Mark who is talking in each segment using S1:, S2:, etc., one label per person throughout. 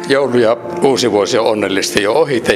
S1: Joulu ja uusi vuosi on onnellisesti jo ohite.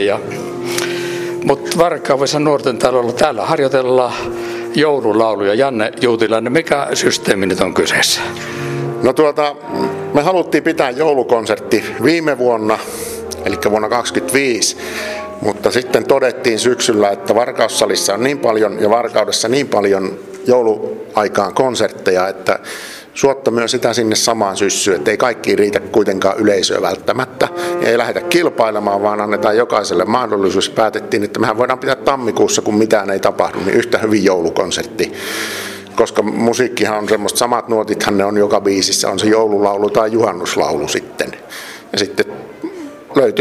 S1: Mutta Varkaudessa nuorten talolla täällä harjoitellaan joululauluja. Janne Juutilainen, mikä systeemi nyt on kyseessä?
S2: No me haluttiin pitää joulukonsertti viime vuonna, eli vuonna 2025, mutta sitten todettiin syksyllä, että Varkaussalissa on niin paljon ja Varkaudessa niin paljon jouluaikaan konsertteja, että suotta myös sitä sinne samaan syssyyn, että ei kaikki riitä kuitenkaan yleisöä välttämättä. Ja ei lähdetä kilpailemaan, vaan annetaan jokaiselle mahdollisuus. Päätettiin, että mehän voidaan pitää tammikuussa, kun mitään ei tapahdu, niin yhtä hyvin joulukonsertti. Koska musiikkihan on semmoista, samat nuotithan ne on joka biisissä, on se joululaulu tai juhannuslaulu sitten. Ja sitten löytyi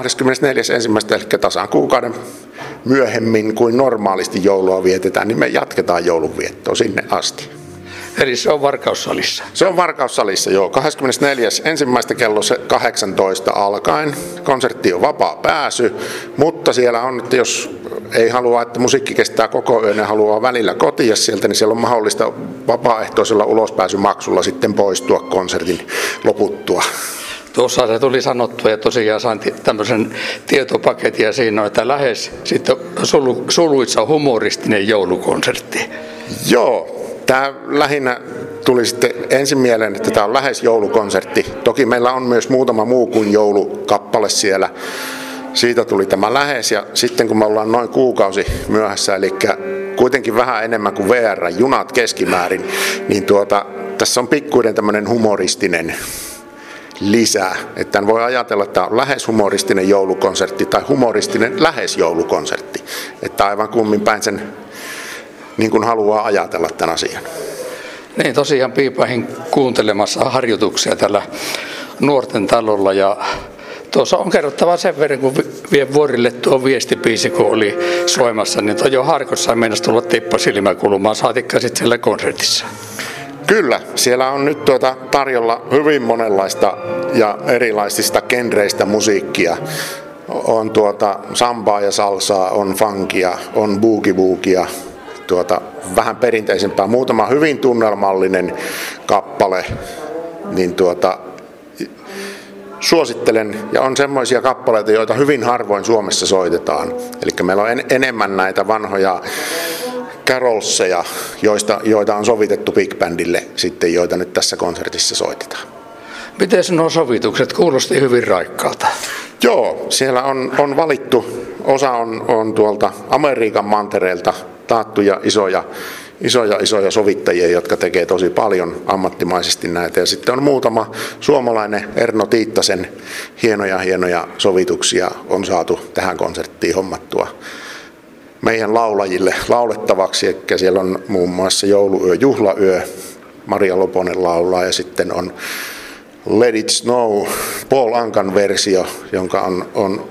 S2: 24.1. eli tasan kuukauden myöhemmin kuin normaalisti joulua vietetään, niin me jatketaan joulunviettoa sinne asti.
S1: Eli se on Varkaussalissa?
S2: Se on Varkaussalissa, joo. 24.1. kello 18 alkaen. Konsertti on vapaa pääsy, mutta siellä on, että jos ei halua, että musiikki kestää koko yön ja haluaa välillä kotia sieltä, niin siellä on mahdollista vapaaehtoisella ulospääsymaksulla sitten poistua konsertin loputtua.
S1: Tuossa se tuli sanottua ja tosiaan sain tämmöisen tietopaketin ja siinä on, että lähes sitten suluissa humoristinen joulukonsertti.
S2: Joo. Tämä lähinnä tuli sitten ensin mieleen, että tämä on lähes joulukonsertti. Toki meillä on myös muutama muu kuin joulukappale siellä. Siitä tuli tämä lähes ja sitten kun me ollaan noin kuukausi myöhässä, eli kuitenkin vähän enemmän kuin VR-junat keskimäärin, niin tässä on pikkuinen tämmöinen humoristinen lisää. Että voi ajatella, että tämä on lähes humoristinen joulukonsertti tai humoristinen lähes joulukonsertti. Että aivan kummin päin sen niin kuin haluaa ajatella tämän asian.
S1: Niin, tosiaan piipahin kuuntelemassa harjoituksia tällä nuorten talolla ja tuossa on kerrottava sen verran, kun vie vuorille tuo viestibiisi, kun oli soimassa, niin jo harkossa meinasi tulla tippa silmäkulmaan, saatikka sitten siellä konsertissa.
S2: Kyllä, siellä on nyt tarjolla hyvin monenlaista ja erilaisista genreistä musiikkia. On sambaa ja salsaa, on funkia, on boogie-woogia. Vähän perinteisempää, muutama hyvin tunnelmallinen kappale, niin suosittelen, ja on semmoisia kappaleita, joita hyvin harvoin Suomessa soitetaan. Eli meillä on enemmän näitä vanhoja carolseja, joita on sovitettu big bandille sitten, joita nyt tässä konsertissa soitetaan.
S1: Miten nuo sovitukset? Kuulosti hyvin raikkaalta.
S2: Joo, siellä on valittu, osa on tuolta Amerikan mantereelta taattuja isoja sovittajia, jotka tekee tosi paljon ammattimaisesti näitä. Ja sitten on muutama suomalainen Erno Tiittasen hienoja sovituksia on saatu tähän konserttiin hommattua meidän laulajille laulettavaksi. Eli siellä on muun muassa Jouluyö, Juhlayö, Maria Loponen laulaa ja sitten on Let It Snow, Paul Ankan versio, jonka on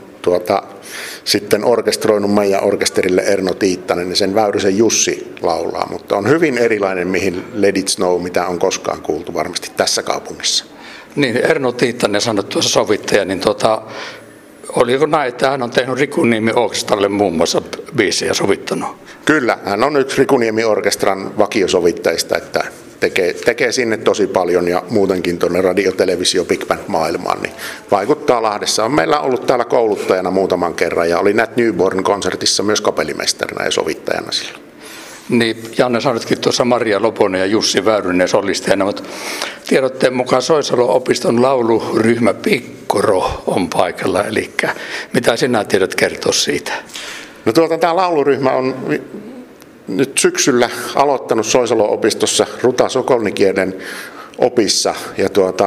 S2: sitten orkestroinut meidän orkesterille Erno Tiittanen, niin sen Väyrysen Jussi laulaa, mutta on hyvin erilainen mihin Let It Snow, mitä on koskaan kuultu varmasti tässä kaupungissa.
S1: Niin, Erno Tiittanen sanoi tuossa sovittaja, niin oliko näin, että hän on tehnyt Rikuniemi Orkestralle muun muassa biisejä sovittanut?
S2: Kyllä, hän on yksi Rikuniemi Orkestran vakiosovittajista, että tekee sinne tosi paljon ja muutenkin tuonne radio, televisio, big band maailmaan, niin vaikuttaa Lahdessa. On meillä ollut täällä kouluttajana muutaman kerran ja oli Nat Newborn-konsertissa myös kapellimestarina ja sovittajana silloin.
S1: Niin, Janne sanotkin tuossa Maria Loponen ja Jussi Väyrynen solistajana, mutta tiedotteen mukaan Soisalo-opiston lauluryhmä Pikkoro on paikalla, eli mitä sinä tiedät kertoa siitä? No
S2: tämä lauluryhmä on nyt syksyllä aloittanut Soisalo-opistossa Ruta Sokolnikielen opissa ja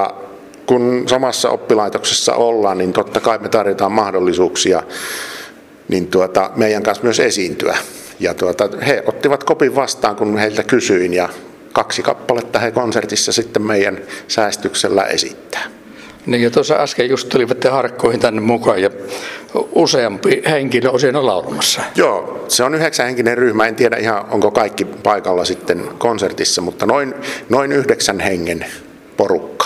S2: kun samassa oppilaitoksessa ollaan, niin totta kai me tarjotaan mahdollisuuksia niin meidän kanssa myös esiintyä. Ja he ottivat kopin vastaan, kun heiltä kysyin ja 2 kappaletta he konsertissa sitten meidän säästyksellä esittää.
S1: Niin ja tuossa äsken just tulivat harkkoihin tänne mukaan ja useampi henkilö on siinä laulamassa.
S2: Joo, se on 9-henkinen ryhmä. En tiedä ihan onko kaikki paikalla sitten konsertissa, mutta noin 9 hengen porukka.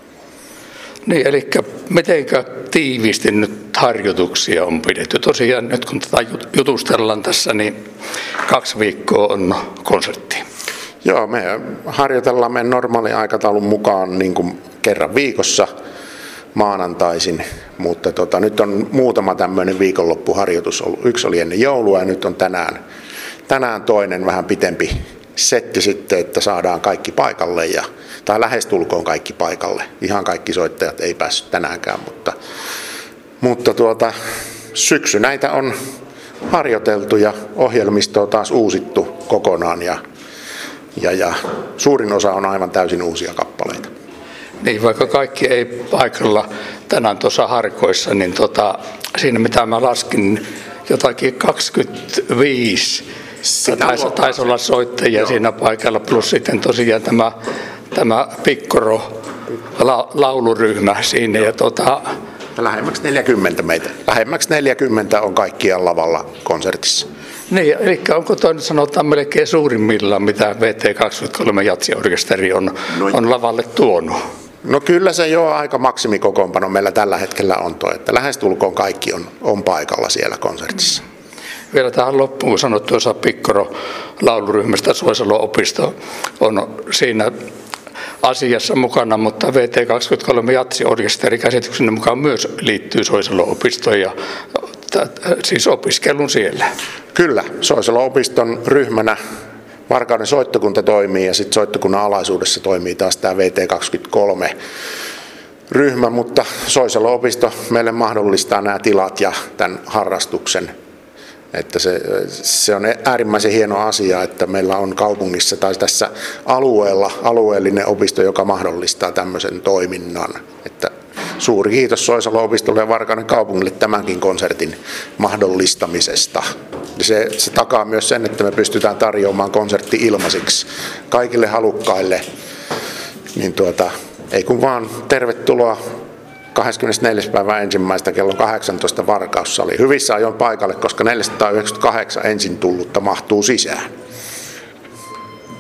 S1: Niin, eli mitenkä tiiviisti nyt harjoituksia on pidetty? Tosiaan nyt kun tätä jutustellaan tässä, niin 2 viikkoa on konsertti.
S2: Joo, me harjoitellaan meidän normaali aikataulun mukaan niin kuin kerran viikossa. maanantaisin, mutta nyt on muutama tämmöinen viikonloppuharjoitus ollut. Yksi oli ennen joulua ja nyt on tänään toinen vähän pitempi setti sitten, että saadaan kaikki paikalle tai lähestulkoon kaikki paikalle. Ihan kaikki soittajat ei päässyt tänäänkään, mutta syksy näitä on harjoiteltu ja ohjelmisto on taas uusittu kokonaan ja suurin osa on aivan täysin uusia kappaleita.
S1: Niin, vaikka kaikki ei paikalla tänään tuossa harkoissa, niin siinä mitä mä laskin, jotakin 25 taisi olla soittajia siinä paikalla, plus sitten tosiaan tämä pikkoro lauluryhmä siinä. Ja
S2: lähemmäksi 40 meitä. Lähemmäksi 40 on kaikkiaan lavalla konsertissa.
S1: Niin, eli onko toi nyt sanotaan melkein suurimmillaan, mitä VT23 jatsiorkesteri on lavalle tuonut?
S2: No kyllä se jo aika maksimikokoonpano meillä tällä hetkellä on toi, että lähestulkoon kaikki on paikalla siellä konsertissa.
S1: Vielä tähän loppuun sanottu tuossa pikkoro lauluryhmästä Soisalo-opisto on siinä asiassa mukana, mutta VT23 jatsiorkesteri käsitykseni mukaan myös liittyy Soisalo-opistoon ja siis opiskelun siellä.
S2: Kyllä, Soisalo-opiston ryhmänä Varkauden soittokunta toimii ja sitten soittokunnan alaisuudessa toimii taas tämä VT23 ryhmä, mutta Soisalo-opisto meille mahdollistaa nämä tilat ja tämän harrastuksen. Että se on äärimmäisen hieno asia, että meillä on kaupungissa tai tässä alueella alueellinen opisto, joka mahdollistaa tämmöisen toiminnan. Että suuri kiitos Soisalo-opistolle ja Varkauden kaupungille tämänkin konsertin mahdollistamisesta. Se takaa myös sen, että me pystytään tarjoamaan konsertti ilmaisiksi kaikille halukkaille. Niin ei kun vaan tervetuloa 24. päivä ensimmäistä kello 18 Varkaussaliin. Hyvissä ajoin paikalle, koska 498 ensin tullutta mahtuu sisään.